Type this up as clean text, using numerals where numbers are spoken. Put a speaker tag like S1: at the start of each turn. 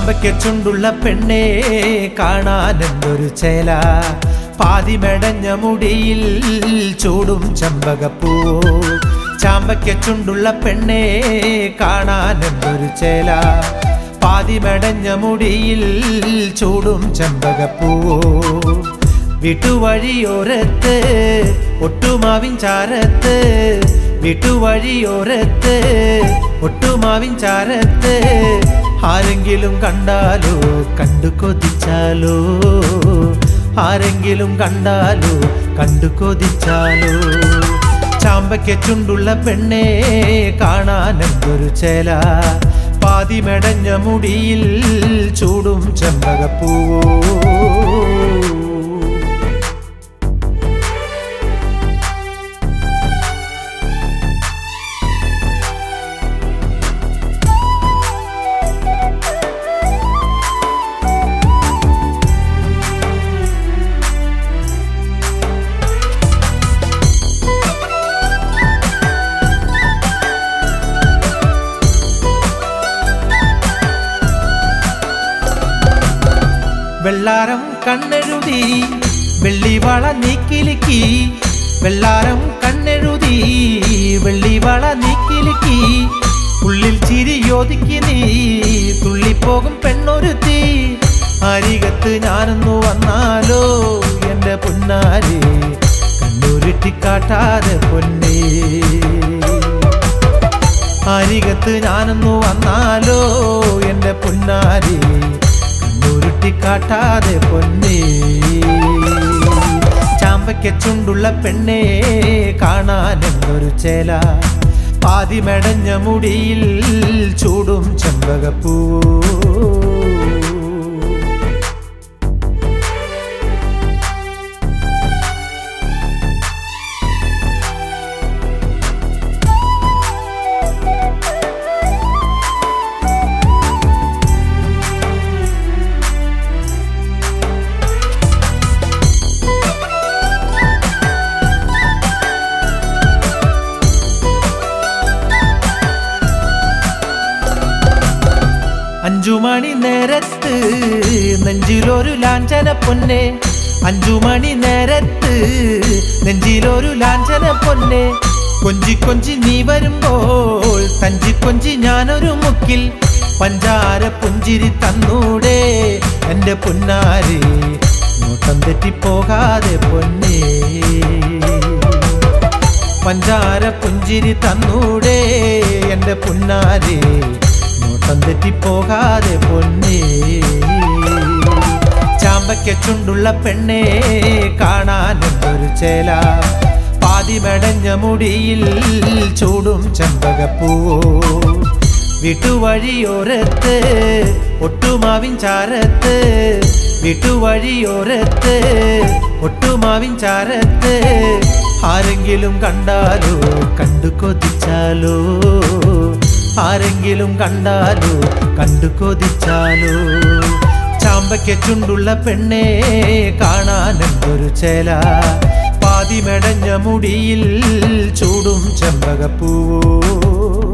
S1: ചാമ്പയ്ക്ക ചുണ്ടുള്ള പെണ്ണെ കാണാനെന്തൊരു ചേല, പാതിമെടഞ്ഞ മുടിയിൽ ചൂടും ചെമ്പകപ്പൂ. ചാമ്പയ്ക്ക ചുണ്ടുള്ള പെണ്ണെ കാണാനെന്തൊരു ചേല, പാതിമെടഞ്ഞ മുടിയിൽ ചൂടും ചെമ്പകപ്പൂ. വിട്ടുവഴിയോരത്ത് ഒട്ടുമാവിൻ ചാരത്ത്, വിട്ടുവഴിയോരത്ത് ഒട്ടുമാവിൻ ചാരത്ത്, ആരെങ്കിലും കണ്ടാലോ കണ്ടു കൊതിച്ചാലോ, ആരെങ്കിലും കണ്ടാലോ കണ്ടു കൊതിച്ചാലോ. ചാമ്പയ്ക്ക ചുണ്ടുള്ള പെണ്ണെ കാണാനെന്തൊരു ചേല, പാതിമെടഞ്ഞ മുടിയിൽ ചൂടും ചെമ്പകപ്പൂവോ. വെള്ളാരം കണ്ണെഴുതി വെള്ളിവള നീക്കിലുക്കി, വെള്ളാരം കണ്ണെഴുതി വെള്ളിവള നീക്കിലുക്കി, ഉള്ളിൽ ചിരിയോദിക്ക് നീ തുള്ളിപ്പോകും പെണ്ണൊരുത്തി. അരികത്ത് ഞാനൊന്നു വന്നാലോ എൻ്റെ പൊന്നാരെ, കണ്ണുരുട്ടിക്കാട്ടാതെ പൊന്നേ. അരികത്ത് ഞാനൊന്നു വന്നാലോ എൻ്റെ പൊന്നാരെ, കാട്ടാതെ പൊന്നേ. ചാമ്പയ്ക്ക ചുണ്ടുള്ള പെണ്ണെ കാണാനെന്തൊരു ചേല, പാതിമെടഞ്ഞ മുടിയിൽ ചൂടും ചെമ്പകപ്പൂ. അഞ്ചുമണി നേരത്ത് നെഞ്ചിലൊരു ലാഞ്ചന പൊന്നെ, അഞ്ചുമണി നേരത്ത് നെഞ്ചിലൊരു ലാഞ്ചന പൊന്നെ. കൊഞ്ചി കൊഞ്ചി നീ വരുമ്പോൾ തഞ്ചി കൊഞ്ചി ഞാനൊരു മുക്കിൽ, പഞ്ചാര പുഞ്ചിരി തന്നൂടെ എൻ്റെ പൊന്നാരെ, നോട്ടം തെറ്റിപ്പോകാതെ പൊന്നേ. പഞ്ചാര പുഞ്ചിരി തന്നൂടെ എൻ്റെ പൊന്നാരെ, നോട്ടം തെറ്റിപ്പോകാതെ പൊന്നേ. ചാമ്പയ്ക്ക ചുണ്ടുള്ള പെണ്ണെ കാണാനെന്തൊരു ചേല, പാതിമെടഞ്ഞ മുടിയിൽ ചൂടും ചെമ്പകപ്പൂവോ. വിട്ടുവഴിയോരത്ത് ഒട്ടുമാവിൻ ചാരത്ത്, വിട്ടുവഴിയോരത്ത് ഒട്ടുമാവിൻ ചാരത്ത്, ആരെങ്കിലും കണ്ടാലോ കണ്ടു കൊതിച്ചാലോ, ആരെങ്കിലും കണ്ടാലോ കണ്ടു കൊതിച്ചാലോ. ചാമ്പയ്ക്ക ചുണ്ടുള്ള പെണ്ണെ കാണാനെന്തൊരു ചേല, പാതിമെടഞ്ഞ മുടിയിൽ ചൂടും ചെമ്പകപ്പൂവോ.